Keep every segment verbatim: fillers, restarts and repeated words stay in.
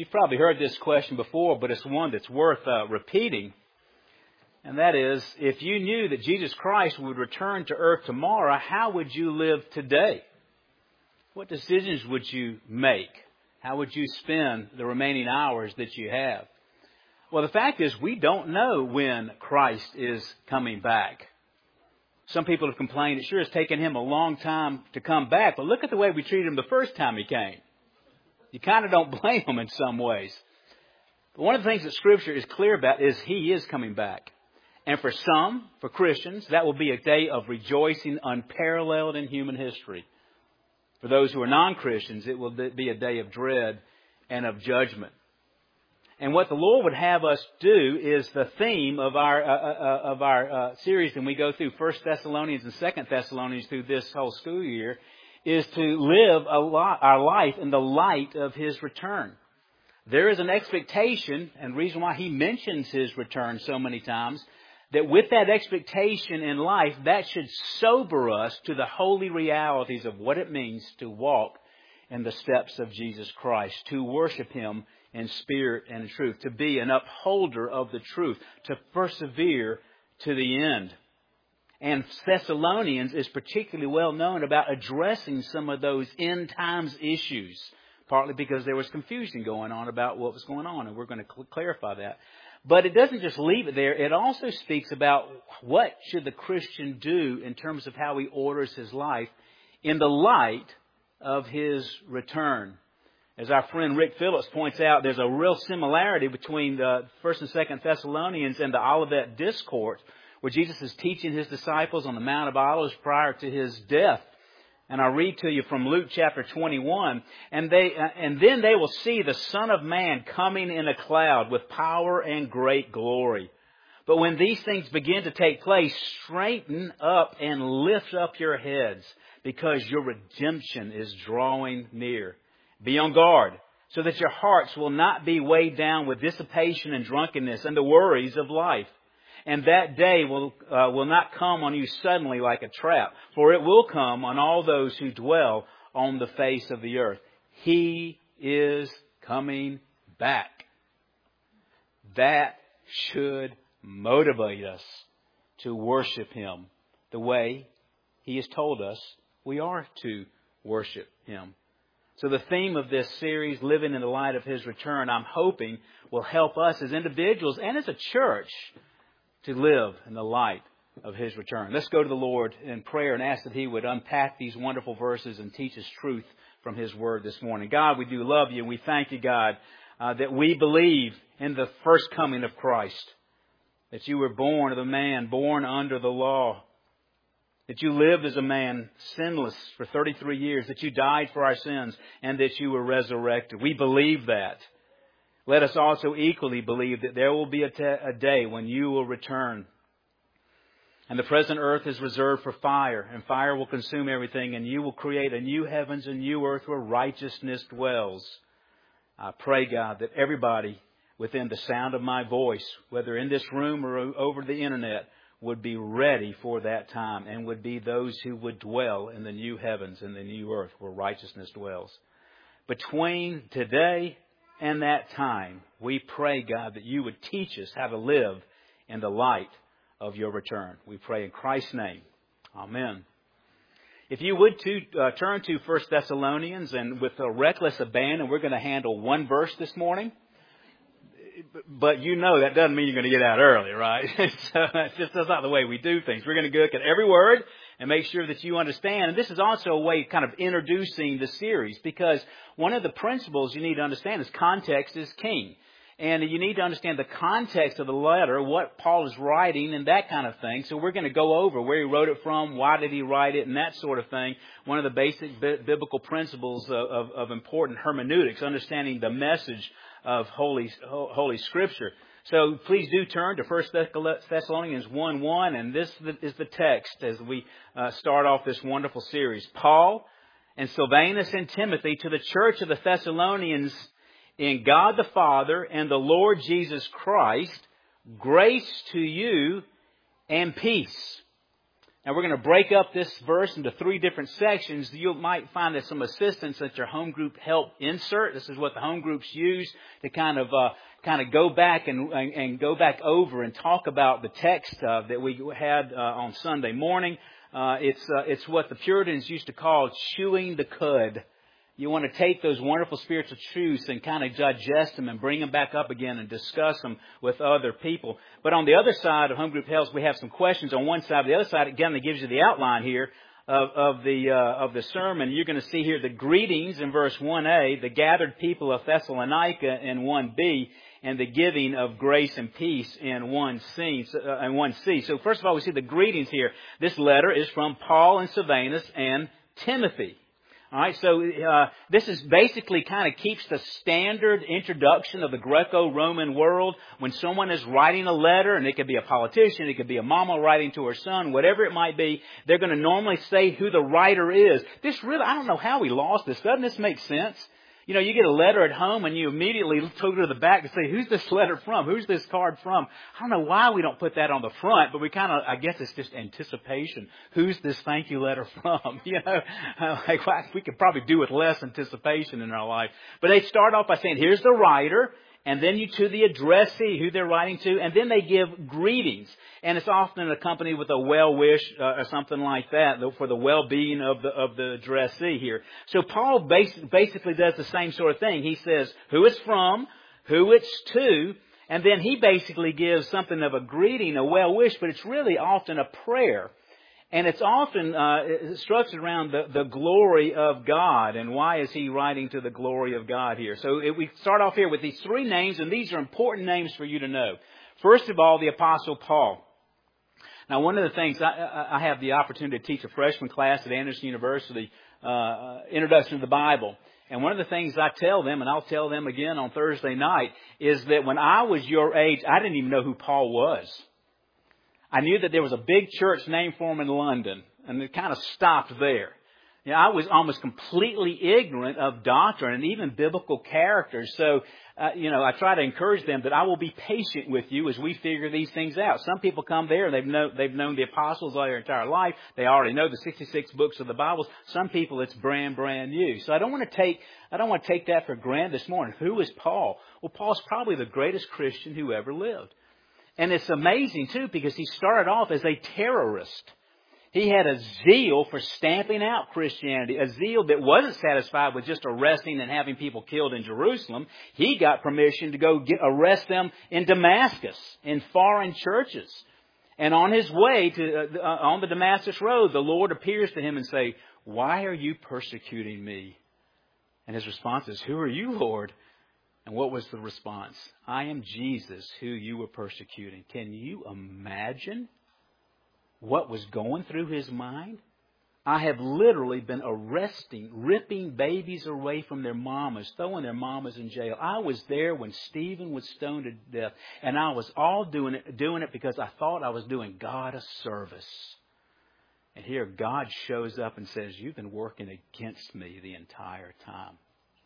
You've probably heard this question before, but it's one that's worth uh, repeating. And that is, if you knew that Jesus Christ would return to earth tomorrow, how would you live today? What decisions would you make? How would you spend the remaining hours that you have? Well, the fact is, we don't know when Christ is coming back. Some people have complained it sure has taken him a long time to come back, but look at the way we treated him the first time he came. You kind of don't blame him in some ways. But one of the things that Scripture is clear about is he is coming back. And for some, for Christians, that will be a day of rejoicing unparalleled in human history. For those who are non-Christians, it will be a day of dread and of judgment. And what the Lord would have us do is the theme of our uh, uh, of our uh, series, and we go through First Thessalonians and Second Thessalonians through this whole school year, is to live a lot, our life in the light of His return. There is an expectation, and the reason why He mentions His return so many times, that with that expectation in life, that should sober us to the holy realities of what it means to walk in the steps of Jesus Christ, to worship Him in spirit and in truth, to be an upholder of the truth, to persevere to the end. And Thessalonians is particularly well known about addressing some of those end times issues, partly because there was confusion going on about what was going on, and we're going to cl- clarify that. But it doesn't just leave it there. It also speaks about what should the Christian do in terms of how he orders his life in the light of his return. As our friend Rick Phillips points out, there's a real similarity between the First and Second Thessalonians and the Olivet Discourse, where Jesus is teaching His disciples on the Mount of Olives prior to His death. And I'll read to you from Luke chapter twenty-one. And they, uh, and then they will see the Son of Man coming in a cloud with power and great glory. But when these things begin to take place, straighten up and lift up your heads, because your redemption is drawing near. Be on guard, so that your hearts will not be weighed down with dissipation and drunkenness and the worries of life. And that day will uh, will not come on you suddenly like a trap, for it will come on all those who dwell on the face of the earth. He is coming back. That should motivate us to worship Him the way He has told us we are to worship Him. So the theme of this series, Living in the Light of His Return, I'm hoping will help us as individuals and as a church to live in the light of His return. Let's go to the Lord in prayer and ask that He would unpack these wonderful verses and teach us truth from His Word this morning. God, we do love You, and we thank You, God, uh, that we believe in the first coming of Christ, that You were born of a man, born under the law, that You lived as a man, sinless, for thirty-three years, that You died for our sins, and that You were resurrected. We believe that. Let us also equally believe that there will be a, te- a day when You will return. And the present earth is reserved for fire, and fire will consume everything, and You will create a new heavens and new earth where righteousness dwells. I pray, God, that everybody within the sound of my voice, whether in this room or over the internet, would be ready for that time and would be those who would dwell in the new heavens and the new earth where righteousness dwells. Between today and that time, we pray, God, that You would teach us how to live in the light of Your return. We pray in Christ's name. Amen. If you would to, uh, turn to First Thessalonians, and with a reckless abandon, we're going to handle one verse this morning. But you know that doesn't mean you're going to get out early, right? So that's just that's not the way we do things. We're going to look at every word and make sure that you understand. And this is also a way of kind of introducing the series, because one of the principles you need to understand is context is king. And you need to understand the context of the letter, what Paul is writing and that kind of thing. So we're going to go over where he wrote it from, why did he write it, and that sort of thing. One of the basic biblical principles of, of, of important hermeneutics, understanding the message of Holy Holy Scripture. So please do turn to First Thessalonians one one, and this is the text as we uh, start off this wonderful series. Paul and Silvanus and Timothy to the church of the Thessalonians in God the Father and the Lord Jesus Christ, grace to you and peace. Now we're going to break up this verse into three different sections. You might find that some assistance at your home group help insert. This is what the home groups use to kind of uh, kind of go back and, and and go back over and talk about the text uh, that we had uh, on Sunday morning. Uh, it's uh, it's what the Puritans used to call chewing the cud. You want to take those wonderful spiritual truths and kind of digest them and bring them back up again and discuss them with other people. But on the other side of Home Group Helps, we have some questions on one side. The other side, again, it gives you the outline here of, of the uh, of the sermon. You're going to see here the greetings in verse one A, the gathered people of Thessalonica in one B, and the giving of grace and peace in one C. Uh, in one C. So first of all, we see the greetings here. This letter is from Paul and Silvanus and Timothy. All right, so uh, this is basically kind of keeps the standard introduction of the Greco-Roman world. When someone is writing a letter, and it could be a politician, it could be a mama writing to her son, whatever it might be, they're going to normally say who the writer is. This really, I don't know how we lost this. Doesn't this make sense? You know, you get a letter at home and you immediately go to the back and say, who's this letter from? Who's this card from? I don't know why we don't put that on the front, but we kind of, I guess it's just anticipation. Who's this thank you letter from? You know, like well, we could probably do with less anticipation in our life. But they start off by saying, here's the writer. And then you to the addressee, who they're writing to, and then they give greetings. And it's often accompanied with a well wish uh, or something like that for the well-being of the of the addressee here. So Paul bas- basically does the same sort of thing. He says who it's from, who it's to, and then he basically gives something of a greeting, a well wish, but it's really often a prayer. And it's often uh, structured around the, the glory of God. And why is he writing to the glory of God here? So it, we start off here with these three names, and these are important names for you to know. First of all, the Apostle Paul. Now, one of the things, I, I have the opportunity to teach a freshman class at Anderson University, uh, Introduction to the Bible. And one of the things I tell them, and I'll tell them again on Thursday night, is that when I was your age, I didn't even know who Paul was. I knew that there was a big church named for him in London, and it kind of stopped there. You know, I was almost completely ignorant of doctrine and even biblical characters. So, uh, you know, I try to encourage them that I will be patient with you as we figure these things out. Some people come there and they've know, they've known the apostles all their entire life. They already know the sixty-six books of the Bible. Some people it's brand, brand new. So I don't want to take, I don't want to take that for granted this morning. Who is Paul? Well, Paul's probably the greatest Christian who ever lived. And it's amazing, too, because he started off as a terrorist. He had a zeal for stamping out Christianity, a zeal that wasn't satisfied with just arresting and having people killed in Jerusalem. He got permission to go get, arrest them in Damascus, in foreign churches. And on his way to uh, on the Damascus road, the Lord appears to him and say, "Why are you persecuting me?" And his response is, "Who are you, Lord?" And what was the response? "I am Jesus who you were persecuting." Can you imagine what was going through his mind? I have literally been arresting, ripping babies away from their mamas, throwing their mamas in jail. I was there when Stephen was stoned to death, and I was all doing it, doing it because I thought I was doing God a service. And here God shows up and says, "You've been working against me the entire time."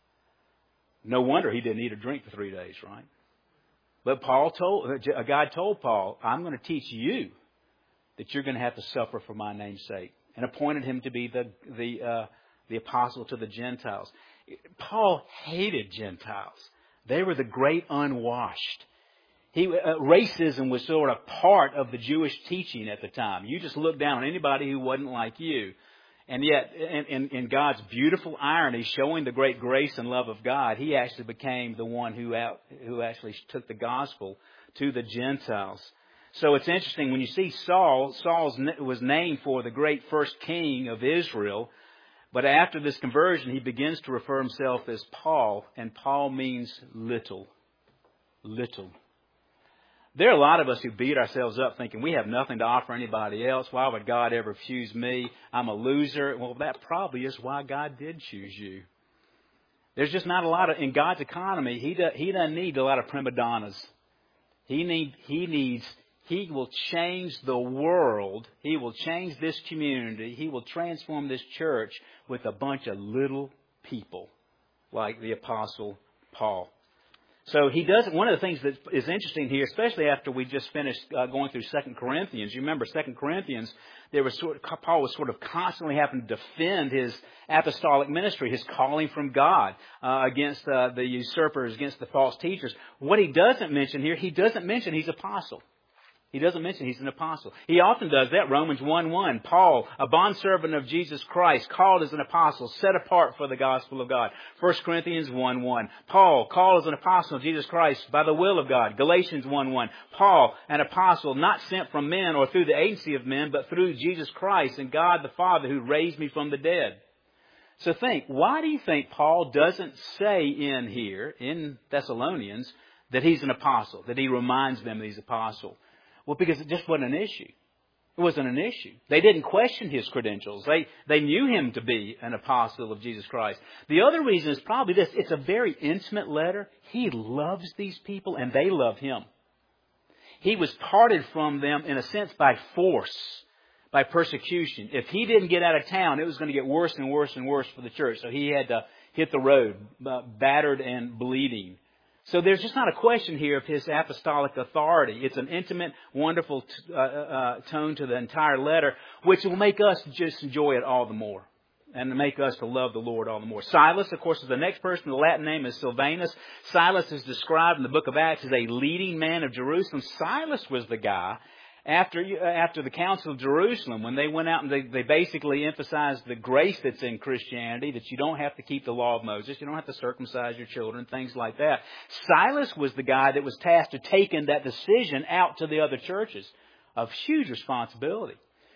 No wonder he didn't eat or drink for three days, right? But Paul told, God told Paul, "I'm going to teach you that you're going to have to suffer for my name's sake," and appointed him to be the the uh, the apostle to the Gentiles. Paul hated Gentiles. They were the great unwashed. He uh, racism was sort of part of the Jewish teaching at the time. You just looked down on anybody who wasn't like you. And yet, in, in, in God's beautiful irony, showing the great grace and love of God, he actually became the one who out, who actually took the gospel to the Gentiles. So it's interesting when you see Saul. Saul was named for the great first king of Israel, but after this conversion, he begins to refer himself as Paul, and Paul means little, little. There are a lot of us who beat ourselves up thinking we have nothing to offer anybody else. Why would God ever choose me? I'm a loser. Well, that probably is why God did choose you. There's just not a lot of, in God's economy, He does, He doesn't need a lot of prima donnas. He need, He needs, He will change the world. He will change this community. He will transform this church with a bunch of little people like the Apostle Paul. So he doesn't, one of the things that is interesting here, especially after we just finished uh, going through Second Corinthians, you remember Second Corinthians, there was sort of, Paul was sort of constantly having to defend his apostolic ministry, his calling from God uh, against uh, the usurpers, against the false teachers. What he doesn't mention here, he doesn't mention he's apostle. He doesn't mention he's an apostle. He often does that. Romans one one. Paul, a bondservant of Jesus Christ, called as an apostle, set apart for the gospel of God. First Corinthians one one. Paul, called as an apostle of Jesus Christ by the will of God. Galatians one one. Paul, an apostle, not sent from men or through the agency of men, but through Jesus Christ and God the Father who raised me from the dead. So think, why do you think Paul doesn't say in here, in Thessalonians, that he's an apostle, that he reminds them that he's an apostle? Well, because it just wasn't an issue. It wasn't an issue. They didn't question his credentials. They they knew him to be an apostle of Jesus Christ. The other reason is probably this. It's a very intimate letter. He loves these people and they love him. He was parted from them, in a sense, by force, by persecution. If he didn't get out of town, it was going to get worse and worse and worse for the church. So he had to hit the road, uh, battered and bleeding. So there's just not a question here of his apostolic authority. It's an intimate, wonderful t- uh, uh, tone to the entire letter, which will make us just enjoy it all the more and make us to love the Lord all the more. Silas, of course, is the next person. The Latin name is Silvanus. Silas is described in the book of Acts as a leading man of Jerusalem. Silas was the guy After after the Council of Jerusalem, when they went out and they, they basically emphasized the grace that's in Christianity, that you don't have to keep the law of Moses, you don't have to circumcise your children, things like that. Silas was the guy that was tasked to taking that decision out to the other churches, of huge responsibility.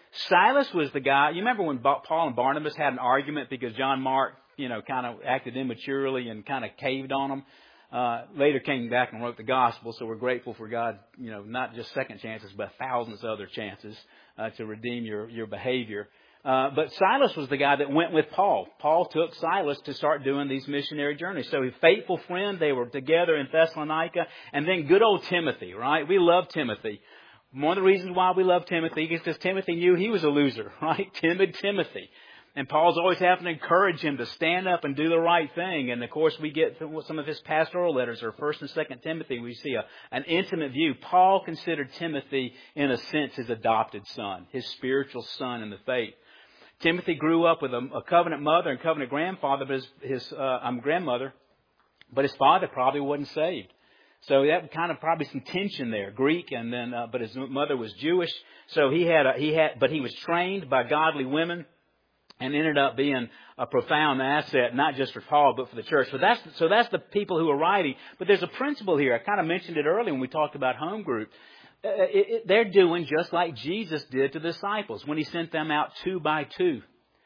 Silas was the guy, you remember when Paul and Barnabas had an argument because John Mark, you know, kind of acted immaturely and kind of caved on them? Uh, later came back and wrote the gospel, so we're grateful for God, you know, not just second chances, but thousands of other chances uh, to redeem your, your behavior. Uh, but Silas was the guy that went with Paul. Paul took Silas to start doing these missionary journeys. So a faithful friend, they were together in Thessalonica. And then good old Timothy, right? We love Timothy. One of the reasons why we love Timothy is because Timothy knew he was a loser, right? Timid Timothy. And Paul's always having to encourage him to stand up and do the right thing. And, of course, we get some of his pastoral letters, or First and Second Timothy, we see a, an intimate view. Paul considered Timothy, in a sense, his adopted son, his spiritual son in the faith. Timothy grew up with a, a covenant mother and covenant grandfather, but his, his uh, um, grandmother, but his father probably wasn't saved. So that kind of probably some tension there, Greek, and then uh, but his mother was Jewish. So he had a, he had, but he was trained by godly women. And ended up being a profound asset, not just for Paul, but for the church. So that's, so that's the people who are writing. But there's a principle here. I kind of mentioned it earlier when we talked about home group. Uh, it, it, they're doing just like Jesus did to the disciples when he sent them out two by two.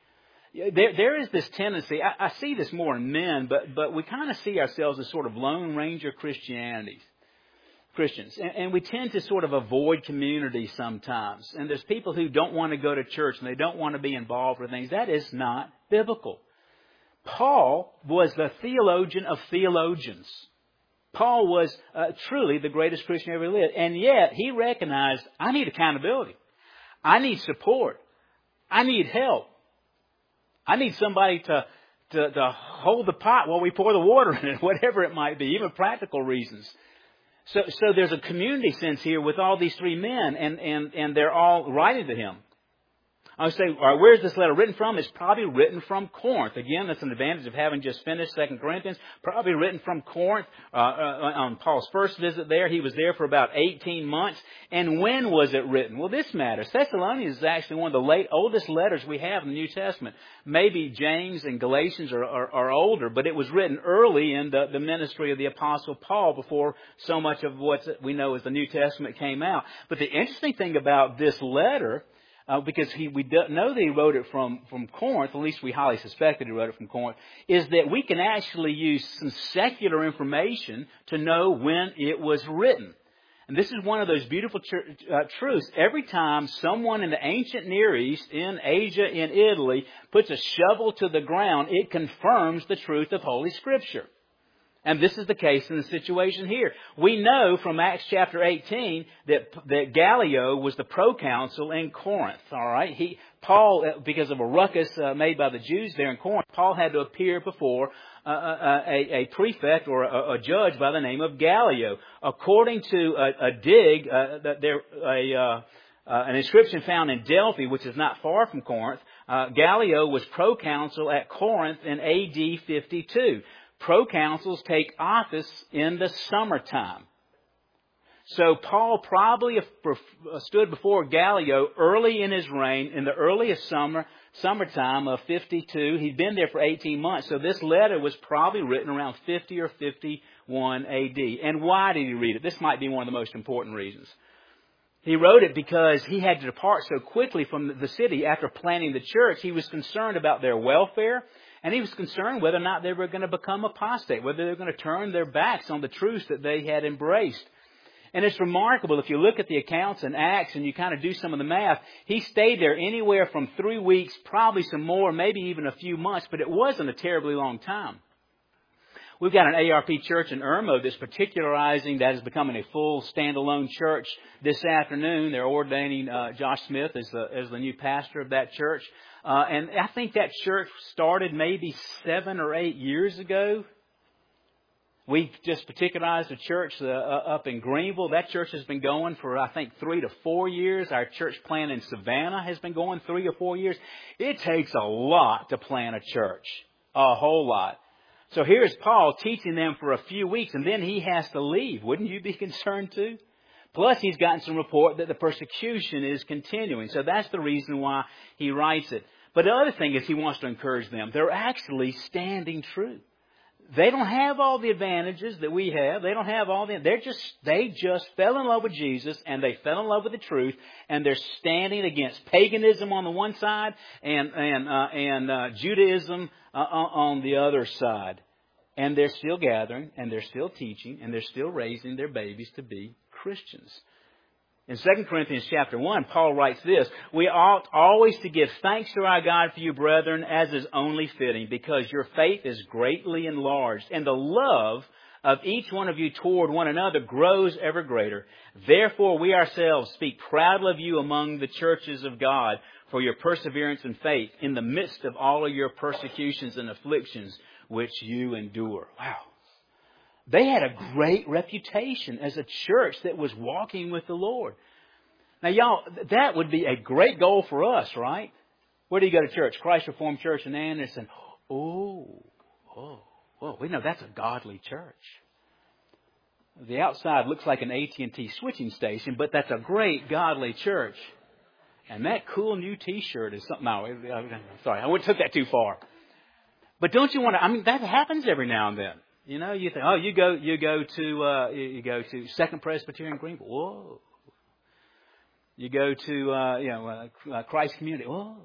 There, there is this tendency, I, I see this more in men, but, but we kind of see ourselves as sort of Lone Ranger Christianities. Christians. And, and we tend to sort of avoid community sometimes. And there's people who don't want to go to church and they don't want to be involved with things. That is not biblical. Paul was the theologian of theologians. Paul was uh, truly the greatest Christian ever lived. And yet he recognized, I need accountability. I need support. I need help. I need somebody to, to, to hold the pot while we pour the water in it, whatever it might be, even practical reasons. So, so there's a community sense here with all these three men, and, and, and they're all writing to him. I would say, all right, where's this letter written from? It's probably written from Corinth. Again, that's an advantage of having just finished Second Corinthians. Probably written from Corinth uh, uh, on Paul's first visit there. He was there for about eighteen months. And when was it written? Well, this matters. Thessalonians is actually one of the late oldest letters we have in the New Testament. Maybe James and Galatians are, are, are older, but it was written early in the, the ministry of the Apostle Paul before so much of what we know as the New Testament came out. But the interesting thing about this letter, Uh, because he, we don't know that he wrote it from, from Corinth, at least we highly suspect that he wrote it from Corinth, is that we can actually use some secular information to know when it was written. And this is one of those beautiful tr- uh, truths. Every time someone in the ancient Near East, in Asia, in Italy, puts a shovel to the ground, it confirms the truth of Holy Scripture. And this is the case in the situation here. We know from Acts chapter eighteen that, that Gallio was the proconsul in Corinth. All right, he Paul, because of a ruckus uh, made by the Jews there in Corinth, Paul had to appear before uh, a, a prefect or a, a judge by the name of Gallio. According to a, a dig, uh, that there a uh, uh, an inscription found in Delphi, which is not far from Corinth, uh, Gallio was proconsul at Corinth in A D fifty-two. Proconsuls take office in the summertime. So Paul probably stood before Gallio early in his reign, in the earliest summer, summertime of fifty-two. He'd been there for eighteen months. So this letter was probably written around fifty or fifty-one A D. And why did he read it? This might be one of the most important reasons. He wrote it because he had to depart so quickly from the city after planting the church. He was concerned about their welfare. And he was concerned whether or not they were going to become apostate, whether they were going to turn their backs on the truths that they had embraced. And it's remarkable, if you look at the accounts in Acts and you kind of do some of the math, he stayed there anywhere from three weeks, probably some more, maybe even a few months, but it wasn't a terribly long time. We've got an A R P church in Irmo that's particularizing, that is becoming a full standalone church this afternoon. They're ordaining uh, Josh Smith as the, as the new pastor of that church. Uh, and I think that church started maybe seven or eight years ago. We just particularized a church uh, up in Greenville. That church has been going for, I think, three to four years. Our church plant in Savannah has been going three or four years. It takes a lot to plant a church. A whole lot. So here's Paul teaching them for a few weeks, and then he has to leave. Wouldn't you be concerned too? Plus, he's gotten some report that the persecution is continuing. So that's the reason why he writes it. But the other thing is he wants to encourage them. They're actually standing true. They don't have all the advantages that we have. They don't have all the... They're just, they just fell in love with Jesus, and they fell in love with the truth, and they're standing against paganism on the one side and, and, uh, and uh, Judaism uh, on the other side. And they're still gathering, and they're still teaching, and they're still raising their babies to be Christians. In Second Corinthians chapter one, Paul writes this: "We ought always to give thanks to our God for you, brethren, as is only fitting, because your faith is greatly enlarged, and the love of each one of you toward one another grows ever greater. Therefore we ourselves speak proudly of you among the churches of God for your perseverance and faith in the midst of all of your persecutions and afflictions which you endure." Wow. They had a great reputation as a church that was walking with the Lord. Now, y'all, that would be a great goal for us, right? Where do you go to church? Christ Reformed Church in Anderson. Oh, oh, oh, we know that's a godly church. The outside looks like an A T and T switching station, but that's a great godly church. And that cool new T-shirt is something. No, sorry, I took that too far. But don't you want to? I mean, that happens every now and then. You know, you think, oh, you go, you go to, uh, you go to Second Presbyterian Greenville. Whoa. You go to, uh, you know, uh, Christ Community. Whoa.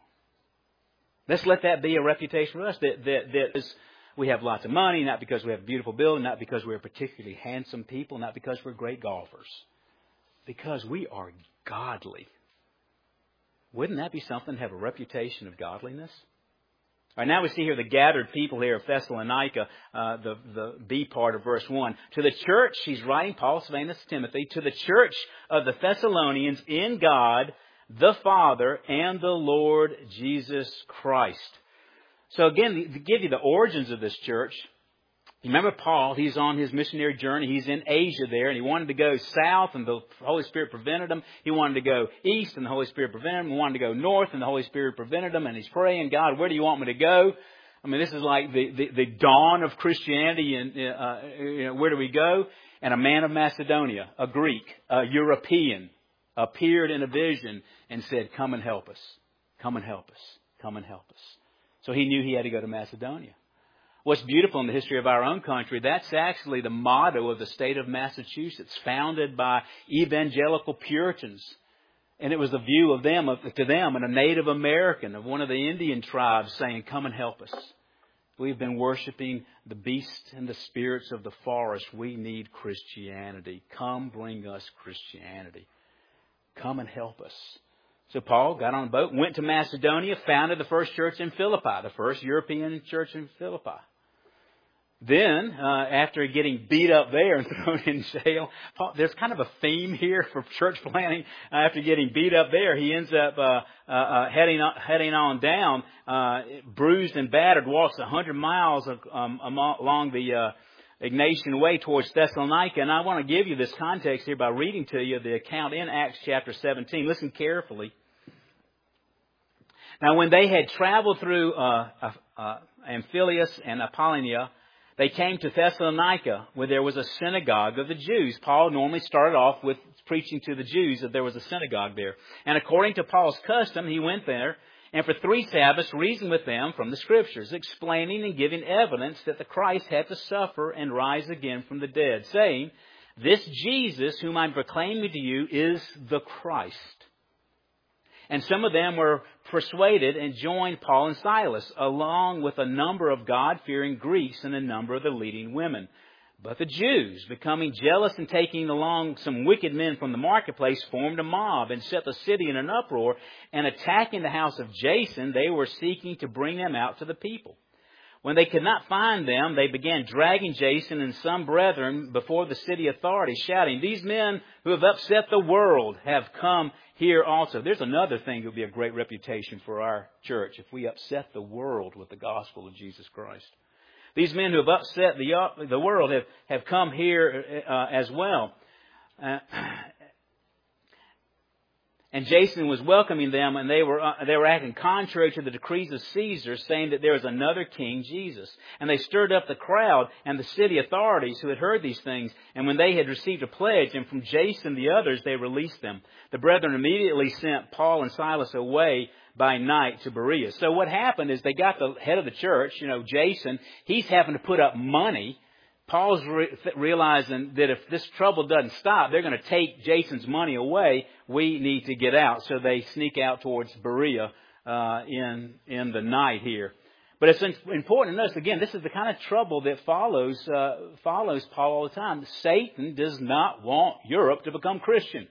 Let's let that be a reputation for us that that that is, we have lots of money, not because we have a beautiful building, not because we're particularly handsome people, not because we're great golfers, because we are godly. Wouldn't that be something to have a reputation of godliness? All right, now we see here the gathered people here of Thessalonica, uh, the, the B part of verse one. To the church, he's writing, Paul, Silvanus, Timothy, to the church of the Thessalonians in God, the Father, and the Lord Jesus Christ. So again, to give you the origins of this church, you remember Paul, he's on his missionary journey. He's in Asia there, and he wanted to go south, and the Holy Spirit prevented him. He wanted to go east, and the Holy Spirit prevented him. He wanted to go north, and the Holy Spirit prevented him. And he's praying, God, where do you want me to go? I mean, this is like the, the, the dawn of Christianity. And uh, you know, where do we go? And a man of Macedonia, a Greek, a European, appeared in a vision and said, come and help us. Come and help us. Come and help us. So he knew he had to go to Macedonia. What's beautiful in the history of our own country, that's actually the motto of the state of Massachusetts, founded by evangelical Puritans. And it was the view of them, of, to them, and a Native American of one of the Indian tribes saying, come and help us. We've been worshiping the beast and the spirits of the forest. We need Christianity. Come bring us Christianity. Come and help us. So Paul got on a boat, went to Macedonia, founded the first church in Philippi, the first European church in Philippi. Then, uh, after getting beat up there and thrown in jail, Paul, there's kind of a theme here for church planting. Uh, after getting beat up there, he ends up uh, uh, uh, heading on, heading on down, uh, bruised and battered, walks a hundred miles um, along the uh, Ignatian Way towards Thessalonica. And I want to give you this context here by reading to you the account in Acts chapter seventeen. Listen carefully. Now, when they had traveled through uh, uh, Amphipolis and Apollonia, they came to Thessalonica, where there was a synagogue of the Jews. Paul normally started off with preaching to the Jews that there was a synagogue there. And according to Paul's custom, he went there and for three Sabbaths reasoned with them from the Scriptures, explaining and giving evidence that the Christ had to suffer and rise again from the dead, saying, "This Jesus whom I'm proclaiming to you is the Christ." And some of them were persuaded and joined Paul and Silas, along with a number of God-fearing Greeks and a number of the leading women. But the Jews, becoming jealous and taking along some wicked men from the marketplace, formed a mob and set the city in an uproar. And attacking the house of Jason, they were seeking to bring them out to the people. When they could not find them, they began dragging Jason and some brethren before the city authorities, shouting, "These men who have upset the world have come here also." There's another thing that would be a great reputation for our church if we upset the world with the gospel of Jesus Christ. These men who have upset the, uh, the world have, have come here uh, as well. Uh, And Jason was welcoming them, and they were uh, they were acting contrary to the decrees of Caesar, saying that there was another king, Jesus. And they stirred up the crowd and the city authorities who had heard these things. And when they had received a pledge, and from Jason and the others, they released them. The brethren immediately sent Paul and Silas away by night to Berea. So what happened is they got the head of the church, you know, Jason. He's having to put up money. Paul's re- realizing that if this trouble doesn't stop, they're going to take Jason's money away. We need to get out. So they sneak out towards Berea uh, in in the night here. But it's important to notice, again, this is the kind of trouble that follows uh, follows Paul all the time. Satan does not want Europe to become Christian.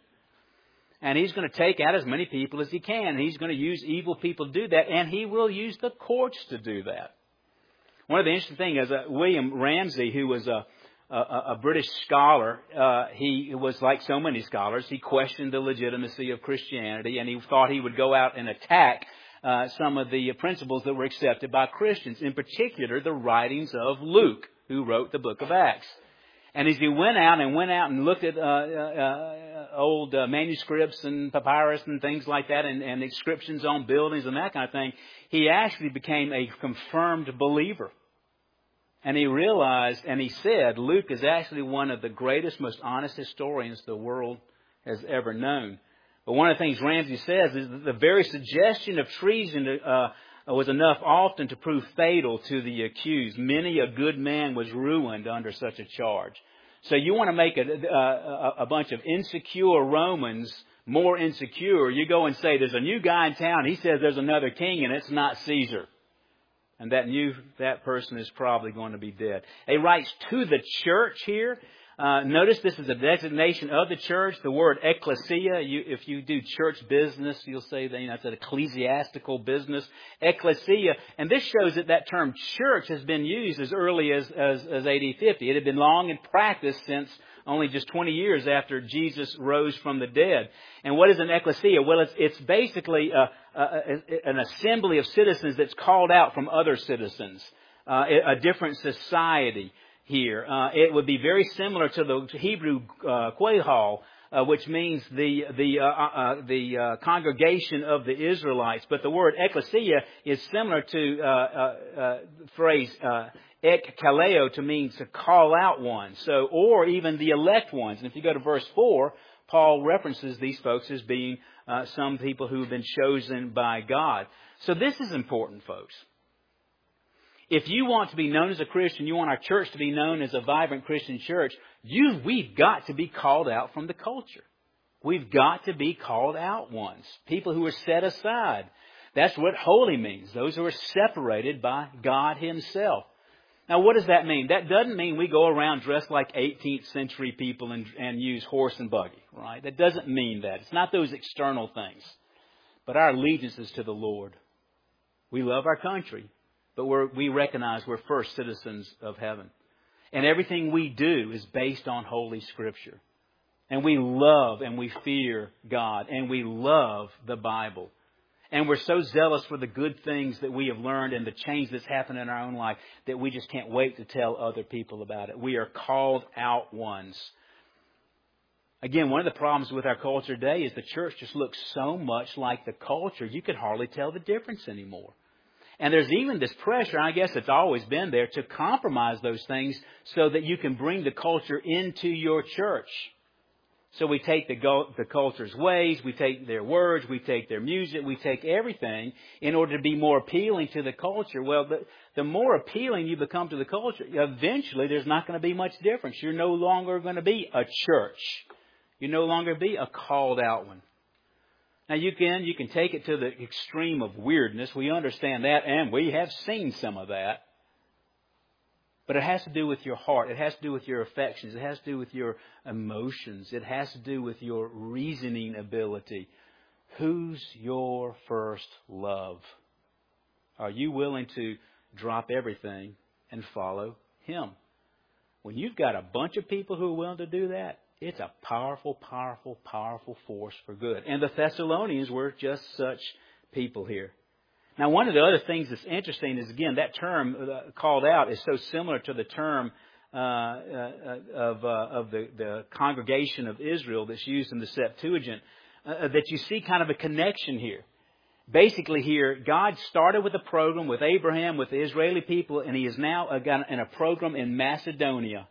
And he's going to take out as many people as he can. He's going to use evil people to do that. And he will use the courts to do that. One of the interesting things is uh, William Ramsey, who was a, a, a British scholar, uh, he was like so many scholars. He questioned the legitimacy of Christianity, and he thought he would go out and attack uh, some of the principles that were accepted by Christians, in particular the writings of Luke, who wrote the book of Acts. And as he went out and went out and looked at uh, uh, old uh, manuscripts and papyrus and things like that, and, and inscriptions on buildings and that kind of thing, he actually became a confirmed believer. And he realized, and he said, Luke is actually one of the greatest, most honest historians the world has ever known. But one of the things Ramsey says is that the very suggestion of treason uh, was enough often to prove fatal to the accused. Many a good man was ruined under such a charge. So you want to make a, a, a bunch of insecure Romans more insecure. You go and say, there's a new guy in town. He says there's another king, and it's not Caesar. And that new that person is probably going to be dead. He writes to the church here. Uh, notice this is a designation of the church. The word ecclesia, you, if you do church business, you'll say that, you know, it's an ecclesiastical business. Ecclesia. And this shows that that term church has been used as early as, as, as A D fifty. It had been long in practice since only just twenty years after Jesus rose from the dead. And what is an ecclesia? Well, it's, it's basically a, a, a, an assembly of citizens that's called out from other citizens, uh, a different society here. Uh, it would be very similar to the Hebrew uh, Quahal, uh, which means the the uh, uh, the uh, congregation of the Israelites. But the word ecclesia is similar to uh, uh, uh, the phrase uh, ek kaleo, to mean to call out one. So, or even the elect ones. And if you go to verse four, Paul references these folks as being uh, some people who have been chosen by God. So this is important, folks. If you want to be known as a Christian, you want our church to be known as a vibrant Christian church, you, we've got to be called out from the culture. We've got to be called out ones. People who are set aside. That's what holy means. Those who are separated by God Himself. Now, what does that mean? That doesn't mean we go around dressed like eighteenth century people and, and use horse and buggy, right? That doesn't mean that. It's not those external things. But our allegiance is to the Lord. We love our country. But we're, we recognize we're first citizens of heaven. And everything we do is based on Holy Scripture. And we love and we fear God. And we love the Bible. And we're so zealous for the good things that we have learned and the change that's happened in our own life that we just can't wait to tell other people about it. We are called out ones. Again, one of the problems with our culture today is the church just looks so much like the culture, you could hardly tell the difference anymore. And there's even this pressure, I guess it's always been there, to compromise those things so that you can bring the culture into your church. So we take the, go- the culture's ways, we take their words, we take their music, we take everything in order to be more appealing to the culture. Well, the, the more appealing you become to the culture, eventually there's not going to be much difference. You're no longer going to be a church. You're no longer be a called out one. Now you can, you can take it to the extreme of weirdness. We understand that, and we have seen some of that. But it has to do with your heart. It has to do with your affections. It has to do with your emotions. It has to do with your reasoning ability. Who's your first love? Are you willing to drop everything and follow Him? When you've got a bunch of people who are willing to do that, it's a powerful, powerful, powerful force for good. And the Thessalonians were just such people here. Now, one of the other things that's interesting is, again, that term uh, called out is so similar to the term uh, uh, of, uh, of the, the congregation of Israel that's used in the Septuagint, uh, that you see kind of a connection here. Basically here, God started with a program with Abraham, with the Israeli people, and He is now got in a program in Macedonia.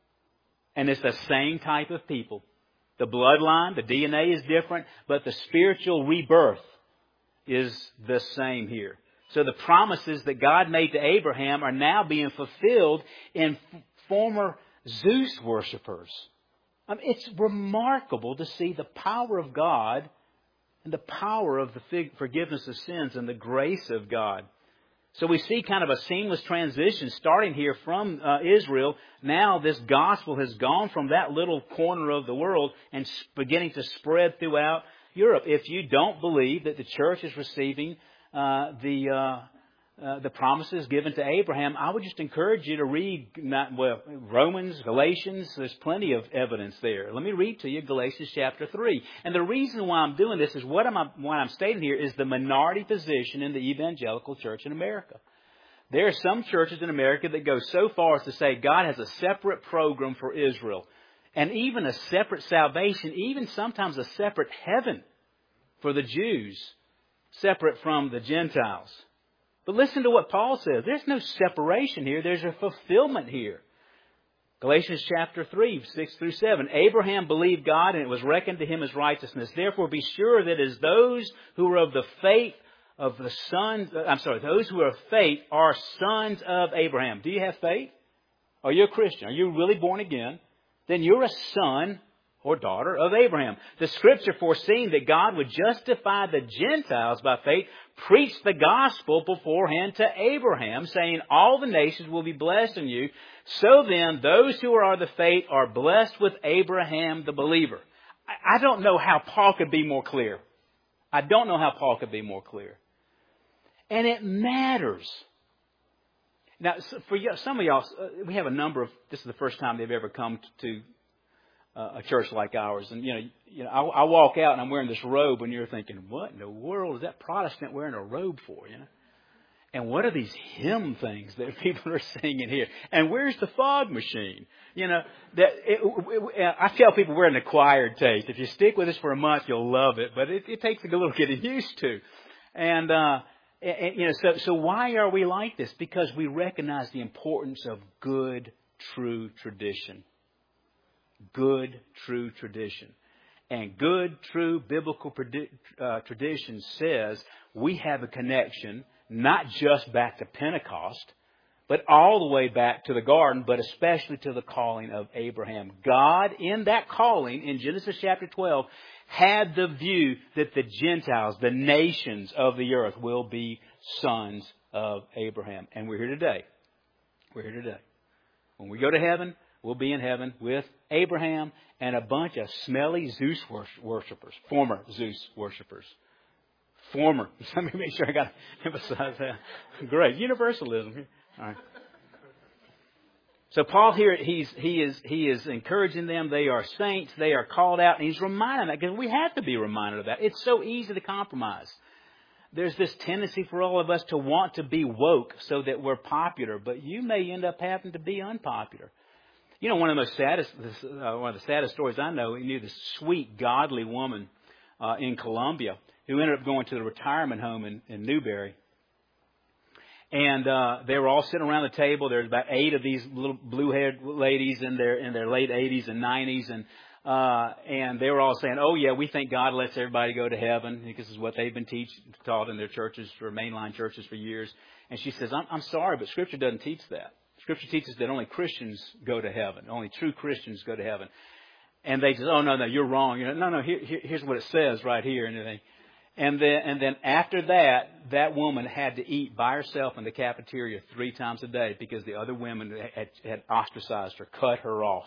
And it's the same type of people. The bloodline, the D N A is different, but the spiritual rebirth is the same here. So the promises that God made to Abraham are now being fulfilled in f- former Zeus worshippers. I mean, it's remarkable to see the power of God and the power of the fig- forgiveness of sins and the grace of God. So we see kind of a seamless transition starting here from uh, Israel. Now this gospel has gone from that little corner of the world and beginning to spread throughout Europe. If you don't believe that the church is receiving uh, the uh, uh, the promises given to Abraham, I would just encourage you to read not, well, Romans, Galatians. There's plenty of evidence there. Let me read to you Galatians chapter three. And the reason why I'm doing this is what I'm what I'm stating here is the minority position in the evangelical church in America. There are some churches in America that go so far as to say God has a separate program for Israel. And even a separate salvation, even sometimes a separate heaven for the Jews, separate from the Gentiles. But listen to what Paul says. There's no separation here. There's a fulfillment here. Galatians chapter three, six through seven. Abraham believed God and it was reckoned to him as righteousness. Therefore be sure that as those who are of the faith of the sons, I'm sorry, those who are of faith are sons of Abraham. Do you have faith? Are you a Christian? Are you really born again? Then you're a son or daughter of Abraham. The Scripture, foreseeing that God would justify the Gentiles by faith, preached the gospel beforehand to Abraham, saying, all the nations will be blessed in you. So then, those who are of the faith are blessed with Abraham the believer. I don't know how Paul could be more clear. I don't know how Paul could be more clear. And it matters. Now, for some of y'all, we have a number of, this is the first time they've ever come to a church like ours. And, you know, you know, I, I walk out and I'm wearing this robe and you're thinking, what in the world is that Protestant wearing a robe for, you know? And what are these hymn things that people are singing here? And where's the fog machine? You know, that it, it, I tell people we're an acquired taste. If you stick with us for a month, you'll love it. But it, it takes a little getting used to. And, uh, and, you know, so, so why are we like this? Because we recognize the importance of good, true tradition. Good, true tradition. And good, true biblical uh, tradition says we have a connection, not just back to Pentecost, but all the way back to the garden, but especially to the calling of Abraham. God, in that calling, in Genesis chapter twelve, had the view that the Gentiles, the nations of the earth, will be sons of Abraham. And we're here today. We're here today. When we go to heaven, we'll be in heaven with Abraham and a bunch of smelly Zeus worshippers, former Zeus worshippers. Former. Let me make sure I got to emphasize that. Great. Universalism here. All right. So Paul here, he's, he is, he is encouraging them. They are saints. They are called out. And he's reminding them, because we have to be reminded of that. It's so easy to compromise. There's this tendency for all of us to want to be woke so that we're popular, but you may end up having to be unpopular. You know, one of the most saddest, uh, one of the saddest stories I know, you knew this sweet, godly woman uh, in Colombia who ended up going to the retirement home in, in Newberry. And uh, they were all sitting around the table. There's about eight of these little blue-haired ladies in their in their late eighties and nineties, and uh, and they were all saying, "Oh yeah, we think God lets everybody go to heaven." This is what they've been teach, taught in their churches, or mainline churches, for years. And she says, "I'm, I'm sorry, but Scripture doesn't teach that. Scripture teaches that only Christians go to heaven. Only true Christians go to heaven." And they said, "Oh no, no, you're wrong. You know, no, no. Here, here, here's what it says right here." And everything. And then, and then after that, that woman had to eat by herself in the cafeteria three times a day because the other women had, had ostracized her, cut her off,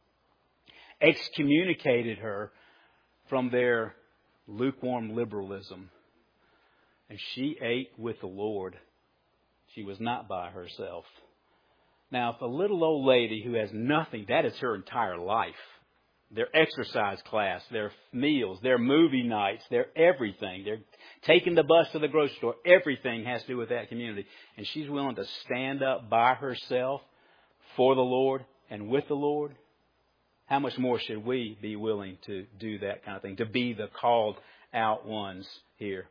excommunicated her from their lukewarm liberalism. And she ate with the Lord. She was not by herself. Now, if a little old lady who has nothing, that is her entire life. Their exercise class, their meals, their movie nights, their everything. They're taking the bus to the grocery store. Everything has to do with that community. And she's willing to stand up by herself for the Lord and with the Lord. How much more should we be willing to do that kind of thing, to be the called out ones here?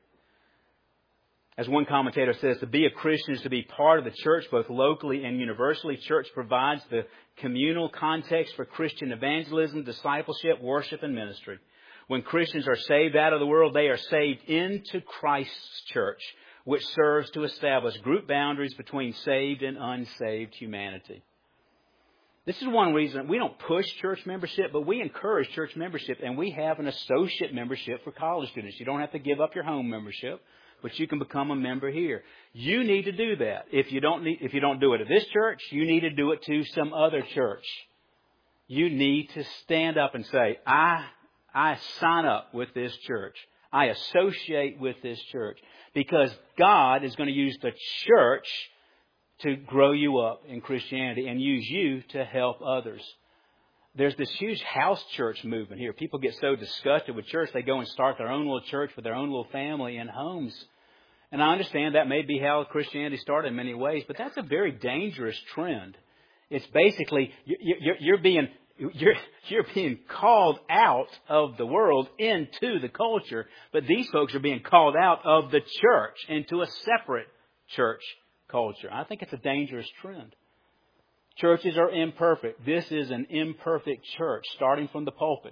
As one commentator says, to be a Christian is to be part of the church, both locally and universally. Church provides the communal context for Christian evangelism, discipleship, worship, and ministry. When Christians are saved out of the world, they are saved into Christ's church, which serves to establish group boundaries between saved and unsaved humanity. This is one reason we don't push church membership, but we encourage church membership, and we have an associate membership for college students. You don't have to give up your home membership, but you can become a member here. You need to do that. If you don't need, if you don't do it at this church, you need to do it to some other church. You need to stand up and say, I, I sign up with this church. I associate with this church. Because God is going to use the church to grow you up in Christianity and use you to help others. There's this huge house church movement here. People get so disgusted with church, they go and start their own little church with their own little family and homes. And I understand that may be how Christianity started in many ways, but that's a very dangerous trend. It's basically, you're being, you're, you're being called out of the world into the culture, but these folks are being called out of the church into a separate church culture. I think it's a dangerous trend. Churches are imperfect. This is an imperfect church, starting from the pulpit.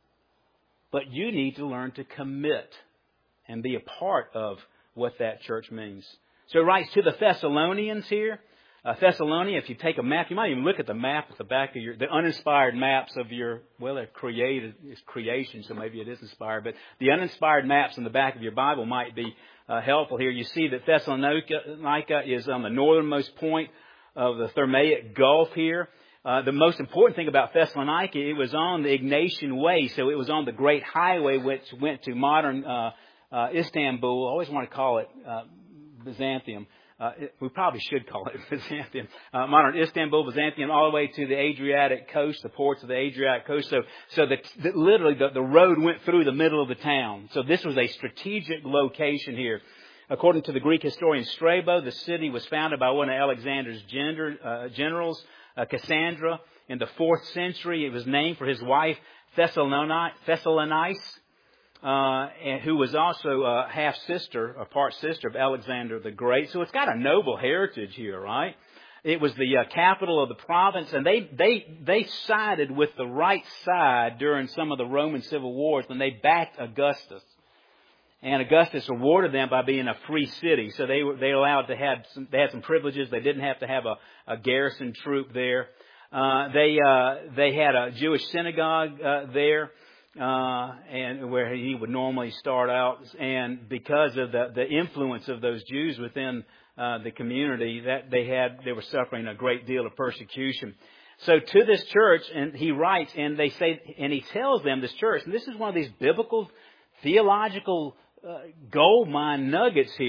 But you need to learn to commit and be a part of what that church means. So he writes to the Thessalonians here. Uh, Thessalonia, if you take a map, you might even look at the map at the back of your, the uninspired maps of your, well, they're created, it's creation, so maybe it is inspired, but the uninspired maps in the back of your Bible might be uh, helpful here. You see that Thessalonica is on the northernmost point of the Thermaic Gulf here. Uh, the most important thing about Thessalonica, it was on the Ignatian Way, so it was on the Great Highway which went to modern uh, uh, Istanbul. I always want to call it uh, Byzantium. Uh, it, we probably should call it Byzantium. Uh, modern Istanbul, Byzantium, all the way to the Adriatic coast, the ports of the Adriatic coast. So, so that literally the, the road went through the middle of the town. So this was a strategic location here. According to the Greek historian Strabo, the city was founded by one of Alexander's gender, uh, generals, uh, Cassandra, in the fourth century. It was named for his wife Thessalonice, uh, and who was also a half sister, a part sister of Alexander the Great. So it's got a noble heritage here, right? It was the uh, capital of the province, and they they they sided with the right side during some of the Roman civil wars when they backed Augustus. And Augustus rewarded them by being a free city. So they were they allowed to have some, they had some privileges. They didn't have to have a, a garrison troop there. Uh, they uh, they had a Jewish synagogue uh, there, uh, and where he would normally start out. And because of the, the influence of those Jews within uh, the community, that they had they were suffering a great deal of persecution. So to this church, and he writes, and they say, and he tells them, this church, and this is one of these biblical theological Uh, gold mine nuggets here.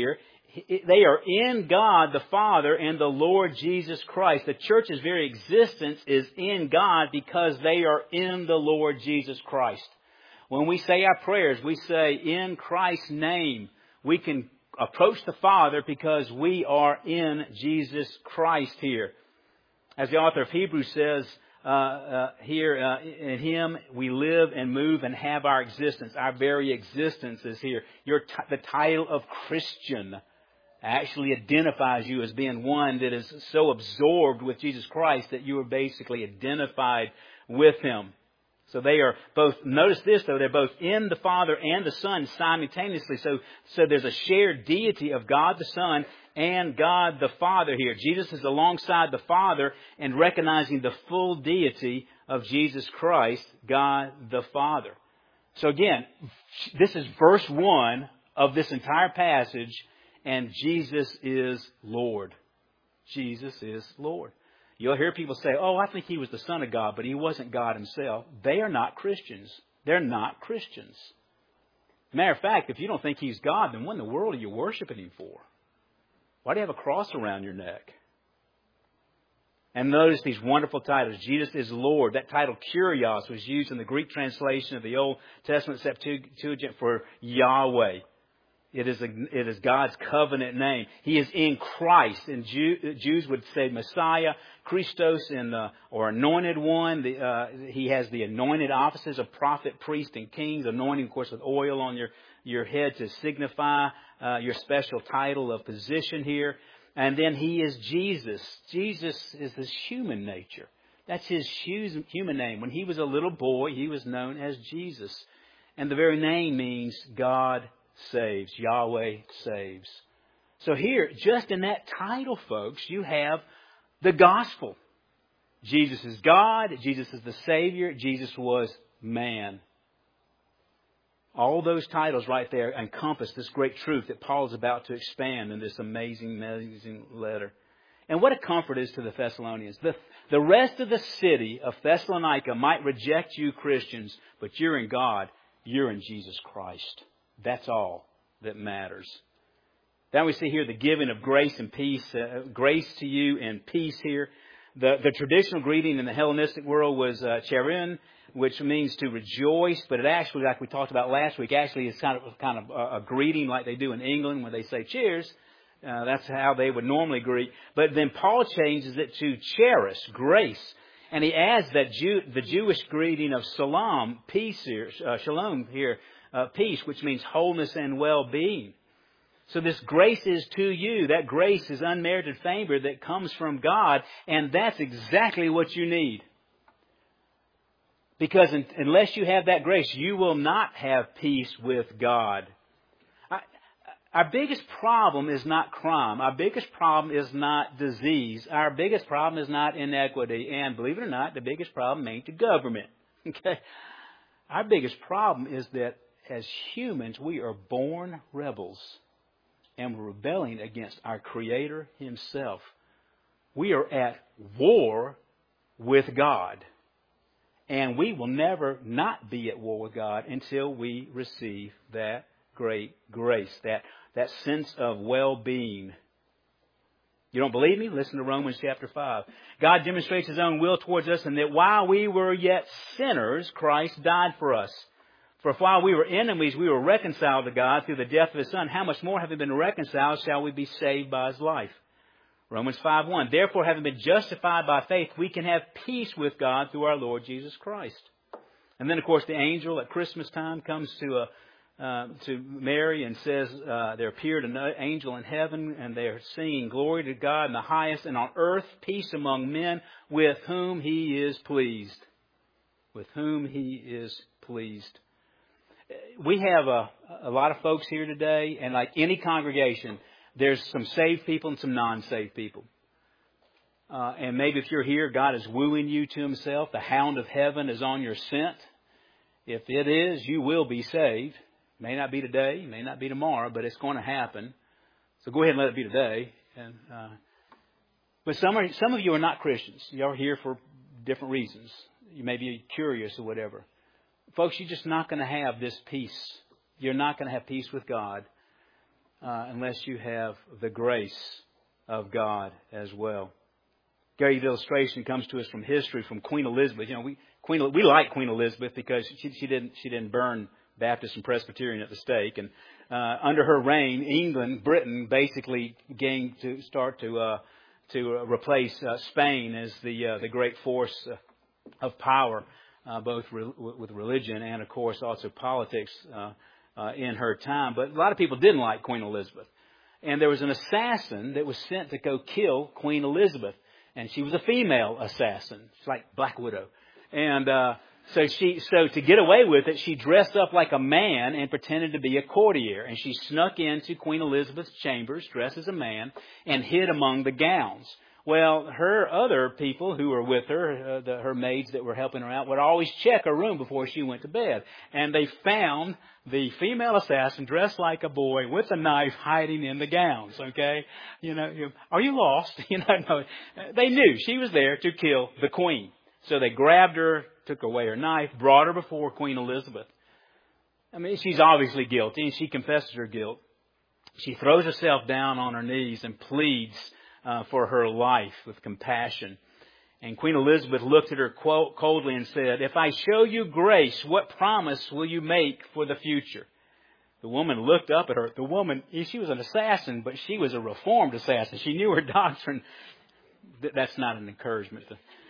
they are in God the Father and the Lord Jesus Christ. The church's very existence is in God because they are in the Lord Jesus Christ. When we say our prayers, we say, in Christ's name. We can approach the Father because we are in Jesus Christ here. As the author of Hebrews says uh, uh, here, uh, in Him we live and move and have our existence. Our very existence is here. Your t- the title of Christian actually identifies you as being one that is so absorbed with Jesus Christ that you are basically identified with Him. So they are both, notice this though, they're both in the Father and the Son simultaneously. So, so there's a shared deity of God the Son and God the Father here. Jesus is alongside the Father and recognizing the full deity of Jesus Christ, God the Father. So again, this is verse one of this entire passage, and Jesus is Lord. Jesus is Lord. You'll hear people say, oh, I think He was the Son of God, but He wasn't God Himself. They are not Christians. They're not Christians. Matter of fact, if you don't think He's God, then what in the world are you worshiping Him for? Why do you have a cross around your neck? And notice these wonderful titles. Jesus is Lord. That title, Kyrios, was used in the Greek translation of the Old Testament Septuagint for Yahweh. It is, a, it is God's covenant name. He is in Christ. And Jew, Jews would say Messiah, Christos, in the, or Anointed One. The, uh, he has the anointed offices of prophet, priest, and kings. Anointing, of course, with oil on your, your head to signify uh, your special title of position here. And then He is Jesus. Jesus is His human nature. That's His human name. When He was a little boy, He was known as Jesus. And the very name means God saves. Yahweh saves. So here, just in that title, folks, you have the gospel. Jesus is God. Jesus is the Savior. Jesus was man. All those titles right there encompass this great truth that Paul is about to expand in this amazing, amazing letter. And what a comfort is to the Thessalonians. The, the rest of the city of Thessalonica might reject you Christians, but you're in God. You're in Jesus Christ. That's all that matters. Then we see here the giving of grace and peace. Uh, grace to you and peace here. The, the traditional greeting in the Hellenistic world was uh, cherin, which means to rejoice. But it actually, like we talked about last week, actually is kind of kind of a, a greeting like they do in England when they say cheers. Uh, that's how they would normally greet. But then Paul changes it to charis, grace. And he adds that Jew, the Jewish greeting of salam, peace here, uh, shalom here, uh, peace, which means wholeness and well-being. So this grace is to you. That grace is unmerited favor that comes from God. And that's exactly what you need. Because in, unless you have that grace, you will not have peace with God. I, our biggest problem is not crime. Our biggest problem is not disease. Our biggest problem is not inequity. And believe it or not, the biggest problem ain't the government. Okay? Our biggest problem is that as humans, we are born rebels. And we're rebelling against our Creator Himself. We are at war with God. And we will never not be at war with God until we receive that great grace, that, that sense of well-being. You don't believe me? Listen to Romans chapter five. God demonstrates His own will towards us, and that while we were yet sinners, Christ died for us. For if while we were enemies, we were reconciled to God through the death of His Son, how much more, having been reconciled, shall we be saved by His life? Romans five one. Therefore, having been justified by faith, we can have peace with God through our Lord Jesus Christ. And then, of course, the angel at Christmas time comes to a, uh, to Mary and says, uh, there appeared an angel in heaven, and they are singing, glory to God in the highest, and on earth peace among men with whom He is pleased. With whom He is pleased. We have a, a lot of folks here today, and like any congregation, there's some saved people and some non-saved people. Uh, and maybe if you're here, God is wooing you to Himself. The hound of heaven is on your scent. If it is, you will be saved. May not be today, may not be tomorrow, but it's going to happen. So go ahead and let it be today. And uh, but some are, some of you are not Christians. You are here for different reasons. You may be curious or whatever. Folks, you're just not going to have this peace. You're not going to have peace with God uh, unless you have the grace of God as well. Gary's illustration comes to us from history, from Queen Elizabeth. You know, we Queen we like Queen Elizabeth because she, she didn't she didn't burn Baptist and Presbyterian at the stake, and uh, under her reign, England, Britain, basically gained to start to uh, to uh, replace uh, Spain as the uh, the great force uh, of power, uh, both re- with religion and, of course, also politics uh, uh, in her time. But a lot of people didn't like Queen Elizabeth, and there was an assassin that was sent to go kill Queen Elizabeth. And she was a female assassin. She's like Black Widow. And uh, so she, so to get away with it, she dressed up like a man and pretended to be a courtier. And she snuck into Queen Elizabeth's chambers, dressed as a man, and hid among the gowns. Well, her other people who were with her, uh, the, her maids that were helping her out, would always check her room before she went to bed. And they found the female assassin dressed like a boy with a knife hiding in the gowns, okay? You know, you, are you lost? You know, no. They knew she was there to kill the queen. So they grabbed her, took away her knife, brought her before Queen Elizabeth. I mean, she's obviously guilty, and she confesses her guilt. She throws herself down on her knees and pleads Uh, for her life with compassion. And Queen Elizabeth looked at her coldly and said, "If I show you grace, what promise will you make for the future?" The woman looked up at her. The woman, she was an assassin, but she was a reformed assassin. She knew her doctrine. That's not an encouragement.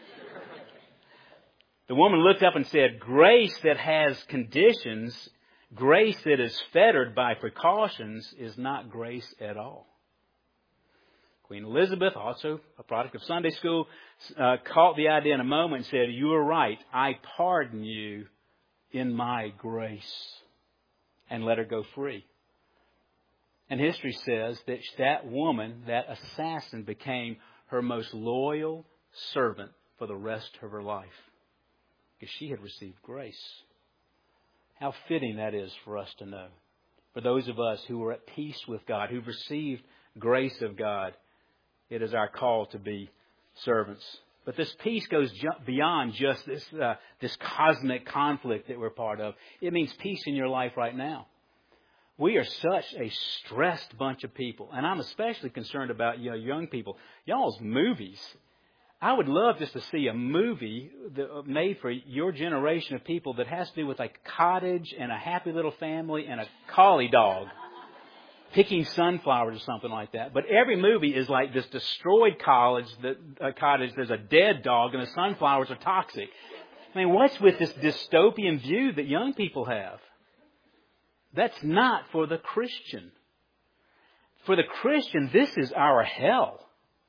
The woman looked up and said, "Grace that has conditions, grace that is fettered by precautions, is not grace at all." Queen Elizabeth, also a product of Sunday school, uh, caught the idea in a moment and said, "You are right. I pardon you in my grace," and let her go free. And history says that that woman, that assassin, became her most loyal servant for the rest of her life because she had received grace. How fitting that is for us to know. For those of us who are at peace with God, who've received grace of God, it is our call to be servants. But this peace goes ju- beyond just this uh, this cosmic conflict that we're part of. It means peace in your life right now. We are such a stressed bunch of people. And I'm especially concerned about you know, young people. Y'all's movies. I would love just to see a movie that, made for your generation of people that has to do with like a cottage and a happy little family and a collie dog picking sunflowers or something like that. But every movie is like this destroyed college, that, uh, cottage. There's a dead dog and the sunflowers are toxic. I mean, what's with this dystopian view that young people have? That's not for the Christian. For the Christian, this is our hell.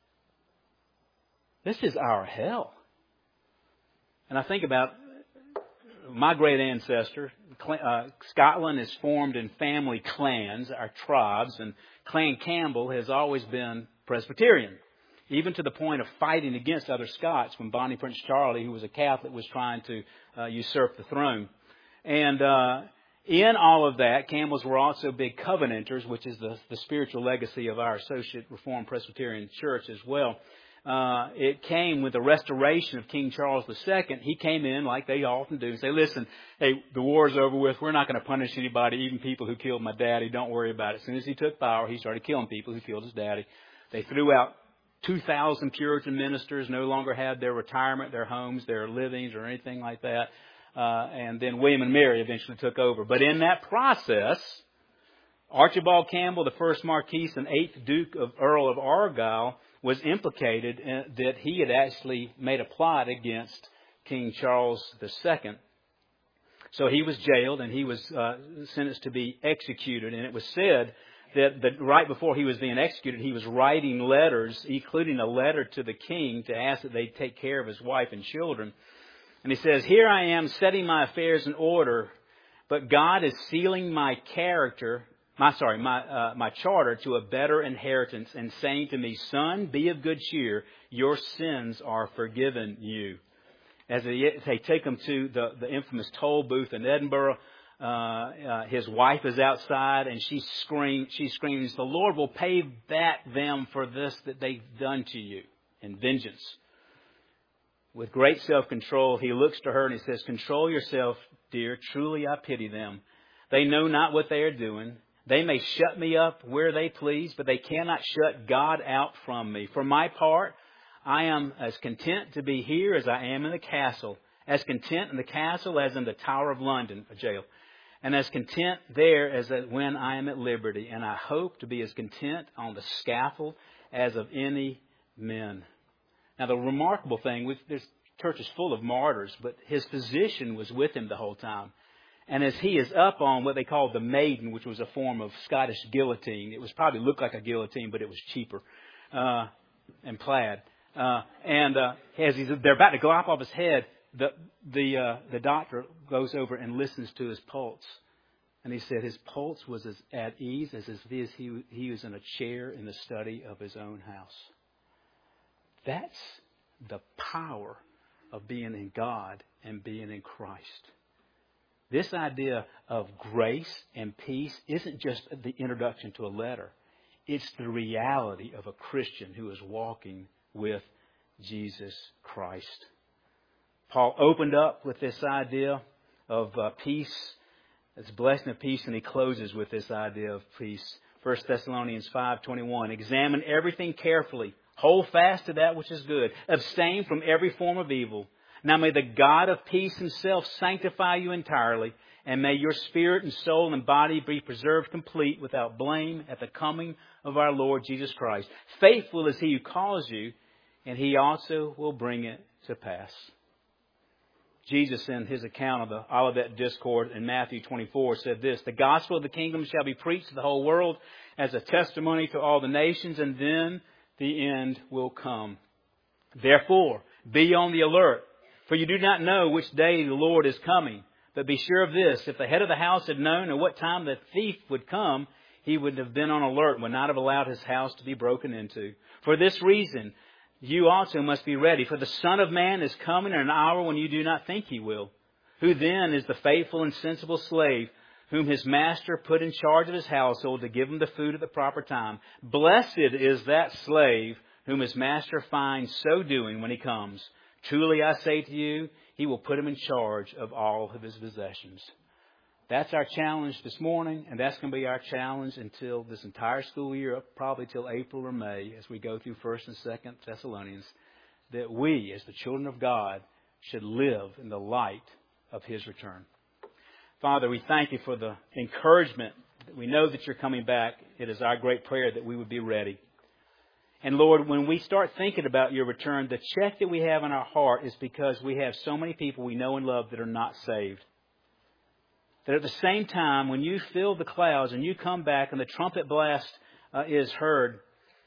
This is our hell. And I think about my great ancestor. Uh, Scotland is formed in family clans, our tribes, and Clan Campbell has always been Presbyterian, even to the point of fighting against other Scots when Bonnie Prince Charlie, who was a Catholic, was trying to uh, usurp the throne. And uh, in all of that, Campbells were also big covenanters, which is the, the spiritual legacy of our Associate Reformed Presbyterian Church as well. Uh, it came with the restoration of King Charles the Second. He came in, like they often do, and say, "Listen, hey, the war's over with. We're not going to punish anybody, even people who killed my daddy. Don't worry about it." As soon as he took power, he started killing people who killed his daddy. They threw out two thousand Puritan ministers, no longer had their retirement, their homes, their livings, or anything like that. Uh, and then William and Mary eventually took over. But in that process, Archibald Campbell, the first Marquis and eighth Duke of Earl of Argyll, was implicated in that he had actually made a plot against King Charles the Second. So he was jailed and he was uh, sentenced to be executed. And it was said that, that right before he was being executed, he was writing letters, including a letter to the king to ask that they take care of his wife and children. And he says, "Here I am setting my affairs in order, but God is sealing my character My sorry, my uh, my charter to a better inheritance, and saying to me, 'Son, be of good cheer; your sins are forgiven you.'" As they, they take him to the, the infamous toll booth in Edinburgh, uh, uh, his wife is outside, and she screams. She screams, "The Lord will pay back them for this that they've done to you in vengeance." With great self-control, he looks to her and he says, "Control yourself, dear. Truly, I pity them. They know not what they are doing." They may shut me up where they please, but they cannot shut God out from me. For my part, I am as content to be here as I am in the castle, as content in the castle as in the Tower of London, a jail, and as content there as when I am at liberty. And I hope to be as content on the scaffold as of any men. Now, the remarkable thing, with this church is full of martyrs, but his physician was with him the whole time. And as he is up on what they called the maiden, which was a form of Scottish guillotine, it was probably looked like a guillotine, but it was cheaper, uh, and plaid. Uh, and uh, as he's, they're about to go off of his head, the the uh, the doctor goes over and listens to his pulse. And he said his pulse was as at ease as if he, he was in a chair in the study of his own house. That's the power of being in God and being in Christ. This idea of grace and peace isn't just the introduction to a letter. It's the reality of a Christian who is walking with Jesus Christ. Paul opened up with this idea of uh, peace, this blessing of peace, and he closes with this idea of peace. First Thessalonians five twenty-one, examine everything carefully. Hold fast to that which is good. Abstain from every form of evil. Now may the God of peace himself sanctify you entirely, and may your spirit and soul and body be preserved complete without blame at the coming of our Lord Jesus Christ. Faithful is he who calls you, and he also will bring it to pass. Jesus, in his account of the Olivet Discourse in Matthew twenty-four, said this, the gospel of the kingdom shall be preached to the whole world as a testimony to all the nations, and then the end will come. Therefore, be on the alert. For you do not know which day the Lord is coming. But be sure of this, if the head of the house had known at what time the thief would come, he would have been on alert and would not have allowed his house to be broken into. For this reason, you also must be ready. For the Son of Man is coming in an hour when you do not think he will. Who then is the faithful and sensible slave whom his master put in charge of his household to give him the food at the proper time? Blessed is that slave whom his master finds so doing when he comes. Truly I say to you, he will put him in charge of all of his possessions. That's our challenge this morning, and that's going to be our challenge until this entire school year, probably till April or May, as we go through First and Second Thessalonians, that we, as the children of God, should live in the light of his return. Father, we thank you for the encouragement that we know that you're coming back. It is our great prayer that we would be ready. And Lord, when we start thinking about your return, the check that we have in our heart is because we have so many people we know and love that are not saved. That at the same time, when you fill the clouds and you come back and the trumpet blast uh, is heard,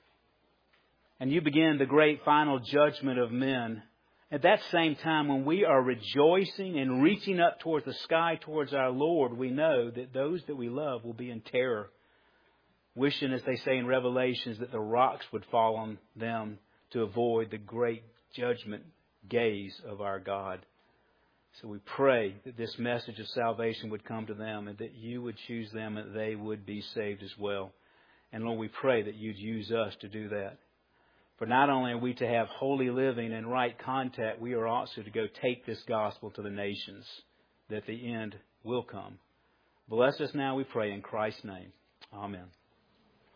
and you begin the great final judgment of men, at that same time, when we are rejoicing and reaching up towards the sky, towards our Lord, we know that those that we love will be in terror, wishing, as they say in Revelations, that the rocks would fall on them to avoid the great judgment gaze of our God. So we pray that this message of salvation would come to them and that you would choose them and that they would be saved as well. And Lord, we pray that you'd use us to do that. For not only are we to have holy living and right contact, we are also to go take this gospel to the nations, that the end will come. Bless us now, we pray, in Christ's name. Amen.